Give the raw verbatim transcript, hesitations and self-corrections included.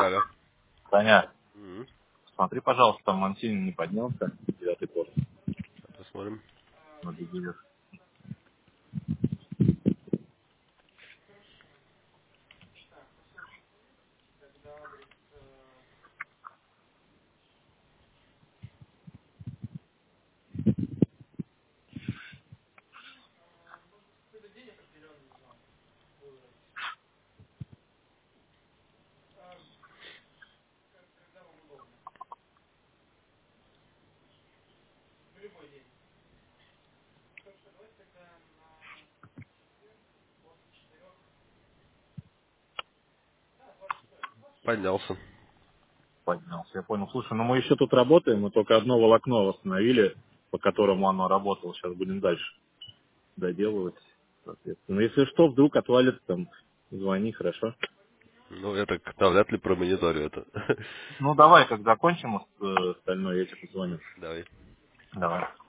Ага. Таня, М, смотри, пожалуйста, там Мансини не поднялся, девятый порт. Посмотрим. на Бегемет. Поднялся. Поднялся, я понял. Слушай, ну мы еще тут работаем, мы только одно волокно восстановили, по которому оно работало. Сейчас будем дальше доделывать, соответственно. Если что, вдруг отвалится, там, звони, хорошо? Ну, я так навряд ли промониторю это. Ну, давай, как закончим э, остальное, я тебе позвоню. Давай. Давай.